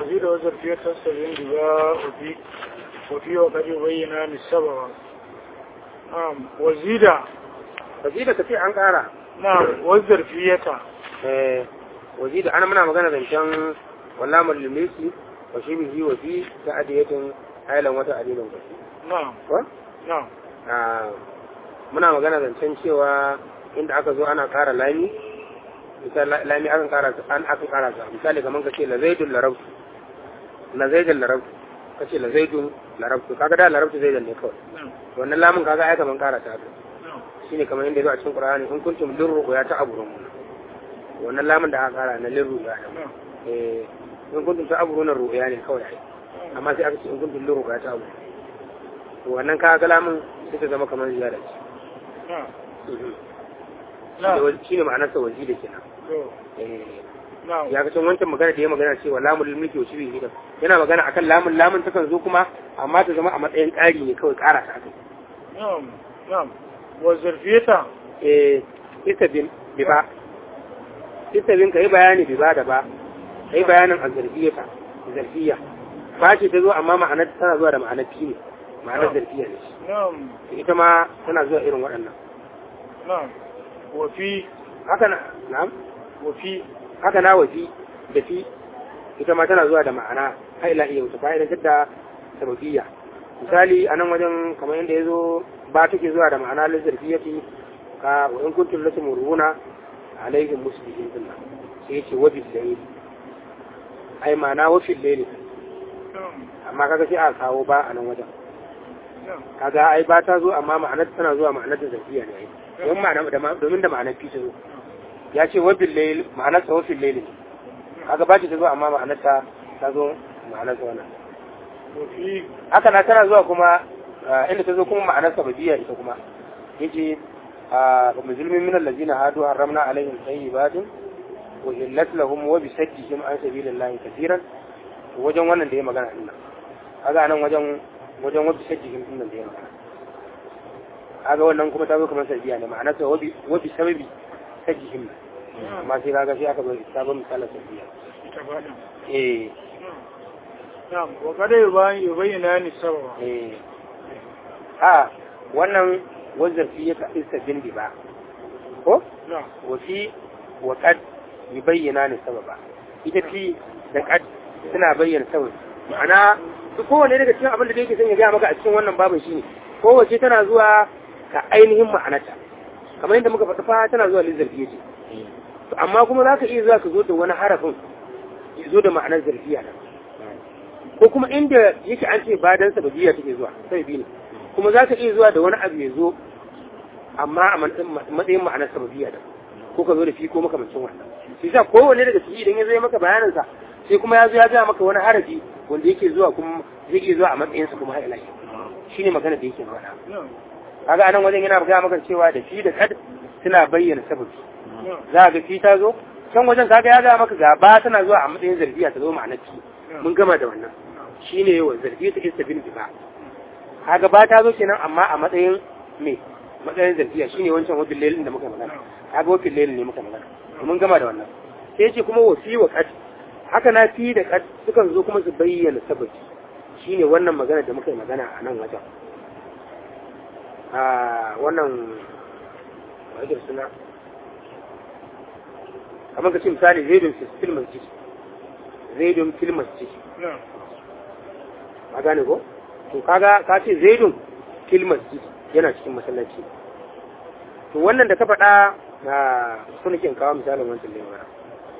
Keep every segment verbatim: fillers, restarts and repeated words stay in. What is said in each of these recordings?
وزيد وزرفية تستبين بها وفي وفي وقد يبين السبب. نعم وزيد وزيد كثير عن قارة. نعم وزرفية eh wazida ana muna magana zancen wallamar limisi wa shi bihi wa fi ta'adiyatin ailan wata adilan ku نعم ko نعم ah muna magana zancen cewa inda aka zo ana ƙara lami misali lami akan ƙara an aka ƙara ta misali kaman kace la zaidul larabtu la zaidul larabtu kace la zaidul larabtu kaga da larabtu zaidan ne kawai نعم wannan lamun kaga ai kaman ƙara ta haka نعم shine kamar inda yazo a cikin Qur'ani in kuntum lirru ya ta'burun wannan lamun da aka ƙara na lirru ya نعم eh in kuntum ta'burun ru'ya ne kawai ai amma sai aka ce in kuntum lirru ya ta'burun to wannan kaga lamun sai ta zama kamar ziyara ce نعم نعم shi ne ma'anar sa wazi da kenan نعم ya ga wancan magana da ya magana cewa lamul mulki wa shi hidan yana magana akan lamun lamun takan zo kuma amma ta zama a matsayin ƙari ne kawai ƙara ta aka نعم نعم وزرفية eh ita bin biba ita bin kai bayani biba da ba kai bayanin azarfiyata zarfiya ba ce ta zo amma ma'anar tana zuwa da ma'anar fi ne ma'anar zarfiya ne نعم ita ma tana zuwa irin waɗannan نعم وفي haka na na'am وفي haka na wafi da fi ita ma tana zuwa da ma'ana har ila iya wata fa'idantar da sababiyya misali a nan wajen kamar yadda ya zo ba take zuwa da ma'ana lissarfiyati ka wa in kuntum latumuruna alaihim muslimin dinna sai yace wa bil layl ai ma'ana wa fil layl نعم amma kaga sai aka kawo ba a nan wajen نعم kaga ai ba ta zo amma ma'anar tana zuwa ma'anar da zarfiya ne ai domin ma'ana da domin da ma'anar fi ta zo ya ce wa bil layl ma'anar sa wa fil layl kaga ba ta zo amma ma'anar ta ta zo ma'anar sa wannan وفي haka na tana zuwa kuma inda ta zo kuma ma'anar sababiyya ita kuma yace a muzlimin min allazina hadu haramna alaihim tayyibatin wa illat lahum wa bi saddihim an sabilillahi kaseeran wajen wannan da ya magana din nan kaga nan wajen wajen wa bi saddihim din nan da ya magana kaga wannan kuma ta zo kamar sababiyya ne ma'anar sa wa bi wa bi sababi saddihim amma sai kaga sai aka bar sabon misalan sababiyya تبادل eh نعم وقد يبين يبينان السبب eh a wannan wazarfi ya kaɗi sabbin ba ko نعم wafi wa kad yi bayyana ne sababa ita fi da kad suna bayyana sabab ma'ana duk kowane daga cikin abin da yake son ya gaya maka a cikin wannan babin shine kowace tana zuwa ka ainihin ma'anarta kamar yadda muka faɗi fa tana zuwa lizarfi yace to amma kuma za ka iya zuwa ka zo da wani harafin ya zo da ma'anar zarfiya nan ko kuma inda yake an ce ba dan sababiyya take zuwa sai bi ne kuma za ka iya zuwa da wani abu ya zo amma a matsayin ma'anar sababiyya da ko ka zo da fi ko makamancin wannan shi sa kowanne daga ciki idan ya zo ya maka bayanin sa sai kuma ya zo ya ga maka wani harafi wanda yake zuwa kuma zai iya zuwa a matsayin sa kuma har ila shine magana da yake faɗa نعم kaga anan wajen yana ga maka cewa da fi da kad suna bayyana sababi نعم za ga fi ta zo can wajen kaga ya ga maka ga ba tana zuwa a matsayin zarfiya ta zo ma'anar fi mun gama da wannan shine yawa zarfi ta istabin biba kaga ba ta zo kenan amma a matsayin me matsayin zarfiya shine wancan wabil lailin da muka magana kaga wabil lailin ne muka magana mun gama da wannan sai yace kuma wasi wa qad haka na fi da qad sukan zo kuma su bayyana sababi shine wannan magana da muka yi magana a nan wajen a wannan wajen suna kamar ka ce misali zaidun fil masjid zaidun fil masjid نعم a gane ko to kaga ka ce zaidun fil masjid yana cikin masallaci to wannan da ka faɗa na su nake kawo misalin wancan da yawa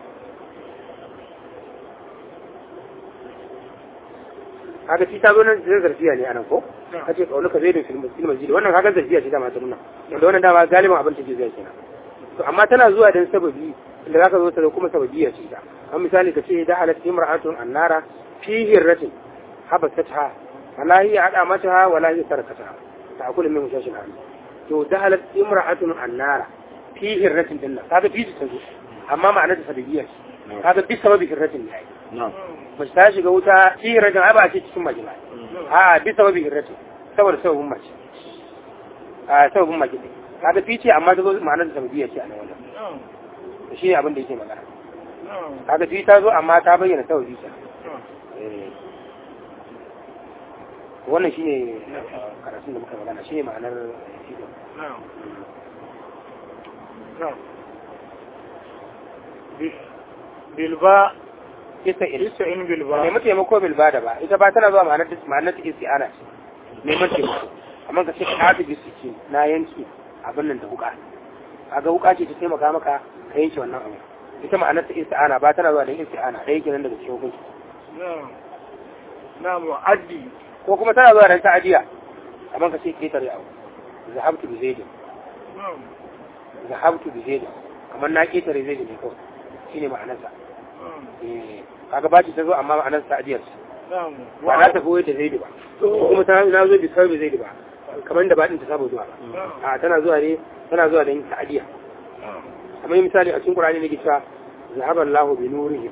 kaga shi ta zo nan zai zarfiya ne anan ko ka ce kauluka zaidun fil masjid wannan kaga zarfiya ce dama ta nuna wanda wannan dama galiban abin take zai kenan to amma tana zuwa dan sababi da zaka zo ta da kuma sababiyya ce ta an misali ka ce da halat imra'atun annara fi hirratin habasatha wala hiya ada mata wala hiya tarakata ta'kulu min mushashin hali to da halat imra'atun annara fi hirratin dinna kaga fi ta zo amma ma'anar da sababiyya ce kaga bi sababi hirratin ne na'am mace ta shiga wuta fi hirratin ai ba a ce cikin majina a bi sababi hirratin saboda sababin mace a sababin mace kaga fi ce amma ta zo ma'anar da sababiyya ce a nan wannan نعم shi ne abin da yake magana نعم kaga fi ta zo amma ta bayyana sababi ce eh wannan shine karatun da muka magana shine ma'anar fi'il na'am na'am bilba ista'in ista'in bilba ne muke mako bilba da ba ita ba tana zuwa ma'anar ma'anar ta isti'ana ce ne muke amma ka ce ka tafi bisiki na yanki abin nan da wuka kaga wuka ce ta taimaka maka ka yanke wannan abu ita ma'anar ta isti'ana ba tana zuwa da isti'ana dai kenan daga cikin hukunci na'am na'am mu'addi ko kuma tana zuwa da ta'adiya amma ka ce ketare abu zahabtu bi zaid na'am zahabtu bi zaid kamar na ketare zaid ne kawai shine ma'anarsa na'am eh kaga ba ci ta zo amma ma'anar ta'adiyar na'am ba na tafi wai da zaid ba ko kuma ta na zo bi sai bi zaid ba kamar da ba din ta saba zuwa ba a tana zuwa ne tana zuwa da yin ta'adiya kamar misali a cikin Qur'ani ne ke cewa zahaballahu bi nurihim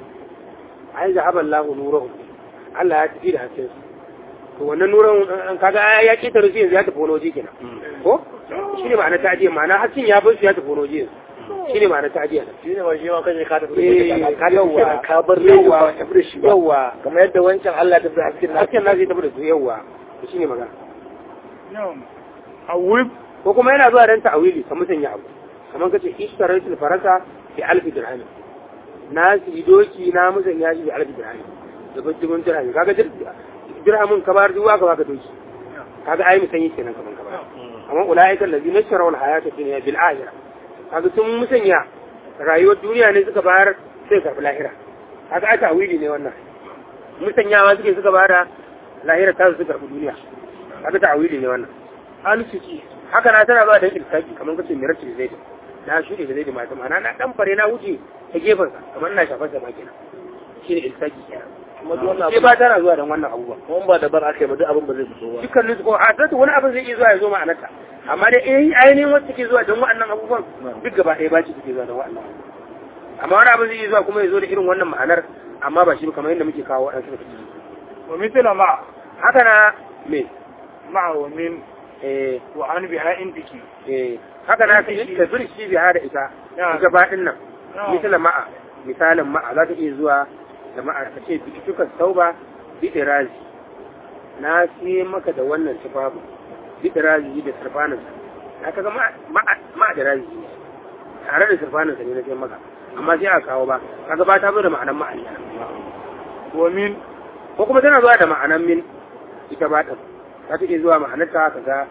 ai zahaballahu nuruhum Allah ya tafi da hasken su to wannan nuran an kaga ya ketare shi yanzu ya tafi wani waje kenan ko shine ma'ana ta'adiya ma'ana hasken ya bar shi ya tafi wani waje shine ma'ana ta'adiya shine ba shi ma kaje ka tafi eh ka yawa ka bar yawa tafi da shi ba yawa kamar yadda wancan Allah ya tafi da hasken hasken na zai tafi da su yawa shine magana na'am awib ko kuma yana zuwa dan ta'awili kamar sanya abu kamar kace ishtaraitul farasa bi alf dirham na si doki na musanya shi bi alf dirham da bajin dirham kaga dirhamin ka bar duwa ka baka doki kaga ai musanyi kenan kaman ka bar amma ulaika allazina ishtaraw alhayata dunya bil akhirah kaga sun musanya rayuwar duniya ne suka bayar sai karbi lahira kaga ai ta'awili ne wannan musanyawa suke suka bada lahira ta su karbi duniya kaga ta'awili ne wannan alfiki haka na tana zuwa da ilsaki kamar kace mirati da zaidi na shuɗe da zaidi mata ma'ana na dan fare na wuce ta gefen sa kamar ina shafar da makina shine ilsaki kenan kuma duk wannan sai ba tana zuwa dan wannan abubuwa kuma ba da bar aka yi ba duk abin ba zai fito ba dukkan su ko a sai wani abin zai iya zuwa ya zo ma'anarta amma dai eh ainihin wacce take zuwa dan wa'annan abubuwan duk gaba ɗaya ba ci take zuwa dan wa'annan amma wani abin zai iya zuwa kuma ya zo da irin wannan ma'anar amma ba shi kamar yadda muke kawo waɗansu da kake wa mithla ma haka na me ma wa min eh wa an biha indiki eh haka na sai da zurshi biha da ita ita baɗin nan misala ma'a misalin ma'a za ta iya zuwa da ma'a ka ce bitukan tauba bidirazi na siye maka da wannan tufafu bidirazi da sarfaninsa na kaga ma'a da razi tare da sarfaninsa ne na siye maka amma sai aka kawo ba kaga ba ta zo da ma'anan ma'ani wa min ko kuma tana zuwa da ma'anan min ita ba ta za ta iya zuwa ma'anarta kaga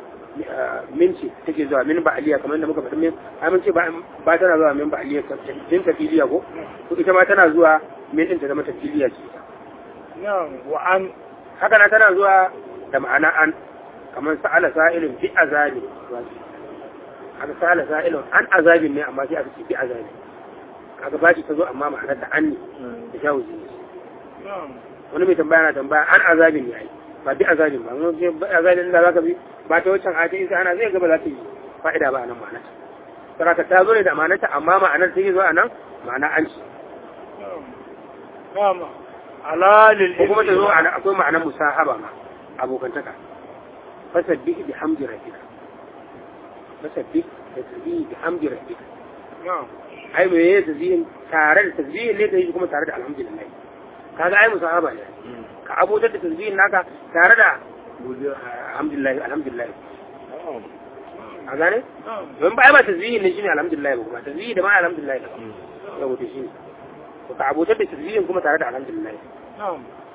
min ce take zuwa min ba'aliya kamar yadda muka faɗi min ai mun ce ba tana zuwa min ba'aliya din tafiliya ko to ita ma tana zuwa min din ta zama tafiliya ce na'am wa an haka na tana zuwa da ma'ana an kamar sa'ala sa'ilun bi azabi haka sa'ala sa'ilun an azabin ne amma sai aka ce bi azabi kaga ba shi ta zo amma ma'anar da an ne da shawuzi na'am wani mai tambaya na tambaya an azabin ne ai ba bi azabin ba mun ce azabin da zaka bi ba ta wancan aje in ana zai gaba za ta yi fa'ida ba a nan ma'anar saraka ta zo ne da ma'anarta amma ma'anar ta yi zo a nan ma'ana an ci na'am ala lil ko kuma ta zo a nan akwai ma'anar musahaba ma abokantaka fasabbih bi hamdi rabbika fasabbih da tasbih bi hamdi rabbika na'am ai me yayin tasbihin tare da tasbihin ne kai kuma tare da alhamdulillah kaga ai musahaba ne ka abotar da tasbihin naka tare da alhamdulillah alhamdulillah a gane don ba ai ba tasbihin ne shine alhamdulillah ba kuma tasbihi da ma alhamdulillah ba yau to shine to ka abotar da tasbihin kuma tare da alhamdulillah na'am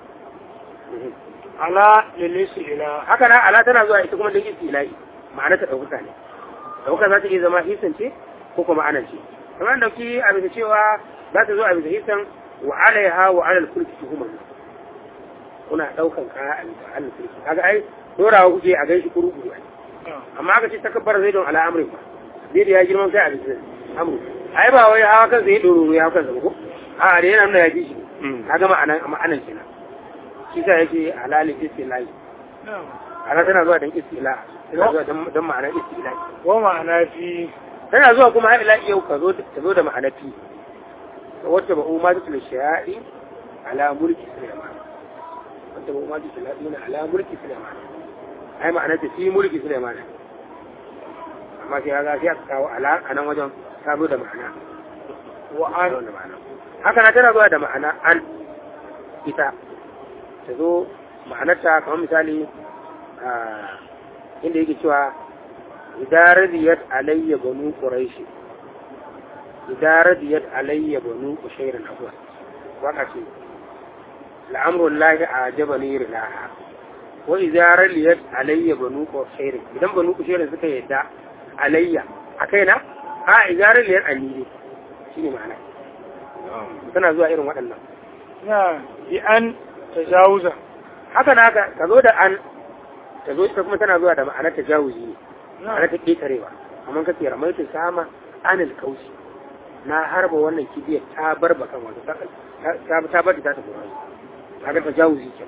ala lilisi ila haka na ala tana zuwa ita kuma da ilahi ma'ana ta dauka ne dauka za ta iya zama hisan ce ko kuma anan ce kamar da ki a bisa cewa za ta zo a bisa hisan wa alaiha wa alal kulki tuhuma kuna daukan kaya a bisa alal kulki kaga ai dorawa kuke a gaishe kuru kuru amma aka ce takabbar zai don ala amrin ba zai da ya girman kai a bisa amru ai ba wai hawa kan zai doro ya kan zama ko a da yana nuna ya ji shi kaga ma'anan ma'anan kenan shi sa yake halalin istilahi ana tana zuwa don istila tana zuwa don ma'anar istila wa ma'ana fi tana zuwa kuma har ila yau ka zo ta zo da ma'anar fi wacce ba umma ta tula shaya'i ala mulki sulaiman wacce ba umma ta tula shaya'i ala mulki sulaiman ai ma'anar ta fi mulki sulaiman amma sai ga sai aka kawo ala a nan wajen ta zo da ma'ana wa an haka na tana zuwa da ma'ana an ita ta zo ma'anarta kamar misali a inda yake cewa idan radiyat alayya banu quraish idan radiyat alayya banu qushayr al-awwal waka ce al'amru lahi ajabani rilaha wa idan radiyat alayya banu qushayr idan banu qushayr suka yadda alayya akaina a idan radiyat anni shine ma'ana tana zuwa irin waɗannan na bi an tajawuza haka na haka ka zo da an ta zo ita kuma tana zuwa da ma'anar tajawuzi ne ma'anar ta ƙetarewa amma ka ce ramaitu sama anil kausi na harba wannan kibiyar ta bar bakan wato ta ta bar da ta tafi wani kaga tajawuzi ke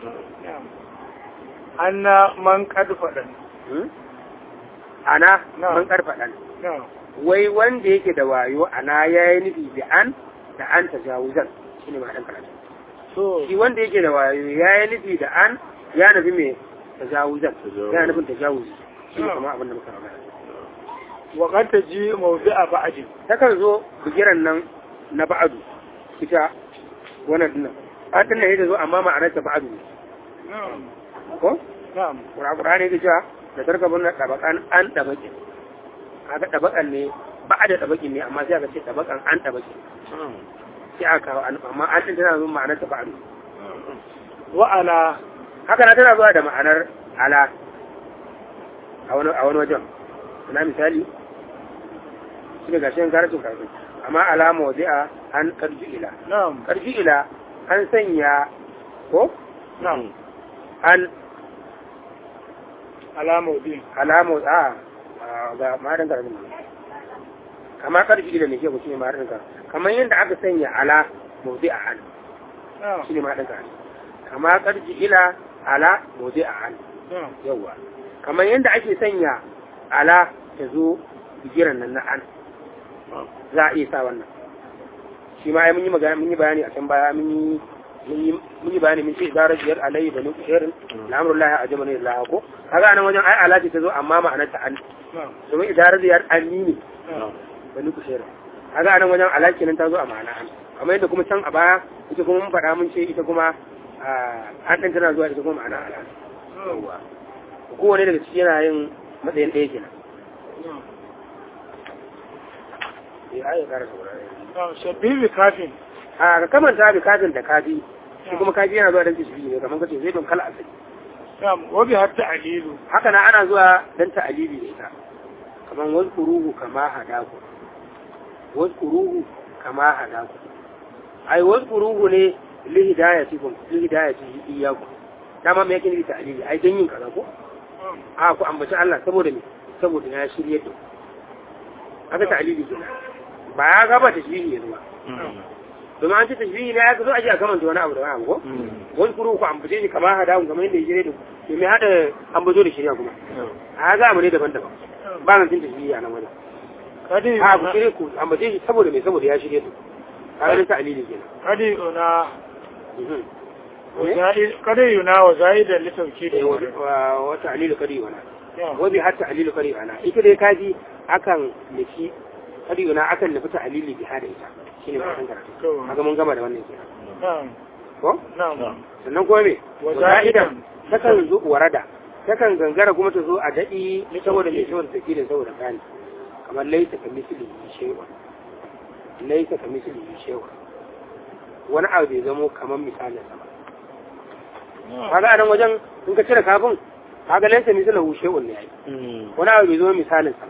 anna man qad fadan ana man qad fadan wai wanda yake da wayo ana yayi nufi bi an da an tajawuzan shine ma'anar karatu so shi wanda yake da wayo yayi nufi da an ya nufi me tajawuzan ya nufin tajawuzi shi ne kuma abin da muka magana wa qad taji mawdi'a ba'd takan zo bigiran nan na ba'adu ita wannan dinnan an dinnan yake zo amma ma'anar ta ba'adu ne ko na'am Qur'ani yake cewa da tarkabun na dabakan an dabaki kaga dabakan ne ba'da dabakin ne amma sai aka ce dabakan an dabaki sai aka kawo amma an din tana zo ma'anar ta ba'adu wa ala haka na tana zuwa da ma'anar ala a wani a wani wajen na misali shi ne gashin karatun karatun amma alama wadi'a an karji ila na'am karji ila an sanya ko na'am an alama din alama a ga marin karatun kama karji ila ne ke ku shine marin karatun kamar yadda aka sanya ala mawdi'a an na'am shine marin karatun kama karji ila ala mawdi'a an na'am yawa kamar yadda ake sanya ala ta zo bigiran nan na an za a iya sa wannan shi ma mun yi magana mun yi bayani a can baya mun yi mun yi bayani mun ce idarar jiyar alayhi banu kushirin al'amrullahi a jamanin Allah ko kaga nan wajen ai ala ce ta zo amma ma'anar ta an domin idarar jiyar anni ne banu kushirin kaga nan wajen ala kenan ta zo a ma'ana an kamar yadda kuma can a baya ita kuma mun faɗa mun ce ita kuma an ɗin tana zuwa ita kuma ma'ana ala yawa kowane daga ciki yana yin matsayin ɗaya kenan ya yi ƙara saurare shabbi bi kafin a ka kamanta bi kafin da kafi shi kuma kafi yana zuwa don tashbihi ne kamar kace zai don kala asali na'am wa bi hatta alilu haka na ana zuwa don ta'alili da ita kamar wazkuruhu kama hadaku wazkuruhu kama hadaku ai wazkuruhu ne li hidayatikum li hidayatihi iyyakum dama me yake nufi ta'alili ai dan yin kaza ko a ku ambaci Allah saboda me saboda ya shirye da haka ta'alili kenan ba ya gaba tashbihi ne ba domin an ce tashbihi ne ya zo aje a kamanta wani abu da wani abu ko wani kuru ku ambace shi kamar hadawu kamar yadda ya shirye da ku me hada ambato da shirya kuma a ga abu ne daban-daban ba nan tin tashbihi a nan wajen kadi a ku shirye ku ambace shi saboda me saboda ya shirye da kaga da ta'alili kenan kadi una kada yuna wa zaidan litauki da wa ta'lilu kadi wana wa bi hatta ta'lilu kadi wana ita dai kaji akan nufi kadi yuna akan nufi ta'lili bi hada ita shine ba san karatu kaga mun gama da wannan kenan na'am ko na'am sannan kuma me wa zaidan takan zo warada takan gangara kuma ta zo a dadi saboda me saboda take da saboda kani kamar laisa kamisli shay'un laisa kamisli shay'un wani abu bai zamo kamar misalin sa ba kaga a nan wajen in ka cire kafin kaga laisa misalahu shay'un ne yayi wani abu bai zama misalin sa ba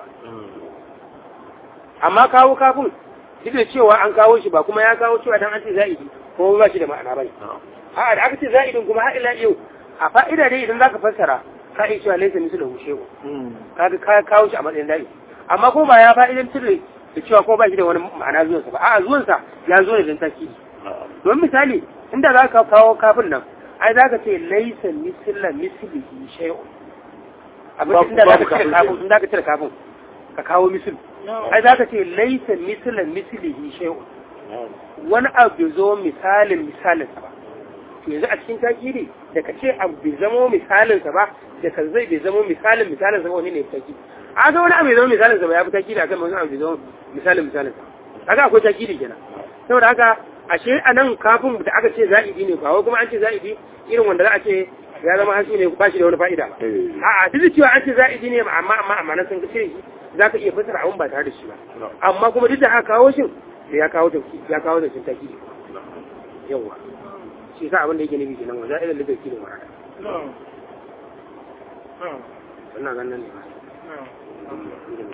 amma kawo kafin duk da cewa an kawo shi ba kuma ya kawo cewa dan an ce za'idi kuma ba shi da ma'ana bane a'a da aka ce za'idin kuma har ila yau a fa'ida dai idan zaka fassara ka iya cewa laisa misalahu shay'un kaga ka kawo shi a matsayin da'i amma ko ba ya fa'idan tire da cewa ko ba shi da wani ma'ana zuwansa ba a'a zuwansa ya zo ne dan takidi don misali inda za ka kawo kafin nan ai za ka ce laisa misila mislihi shay'un abin inda za ka cire kafin inda ka cire kafin ka kawo misil ai za ka ce laisa misila mislihi shay'un wani abu bai zo misalin misalin sa ba to yanzu a cikin takidi da ka ce abu bai zamo misalin sa ba da ka zai bai zamo misalin misalin sa ba wani ne takidi a ga wani abu bai zamo misalin sa ba ya fi takidi akan wani abu bai zamo misalin misalin sa kaga akwai takidi kenan saboda haka ashe anan kafin da aka ce za'idi ne ba wai kuma an ce za'idi irin wanda za a ce ya zama hasu ne ba shi da wani fa'ida ba a'a duk da cewa an ce za'idi ne amma amma amma na san kace za ka iya fasara abun ba tare da shi ba amma kuma duk da haka kawo shi da ya kawo tauki ya kawo da taki yawa shi sa abin da yake nufi kenan wanda irin ligaci ne mara wannan ganin ne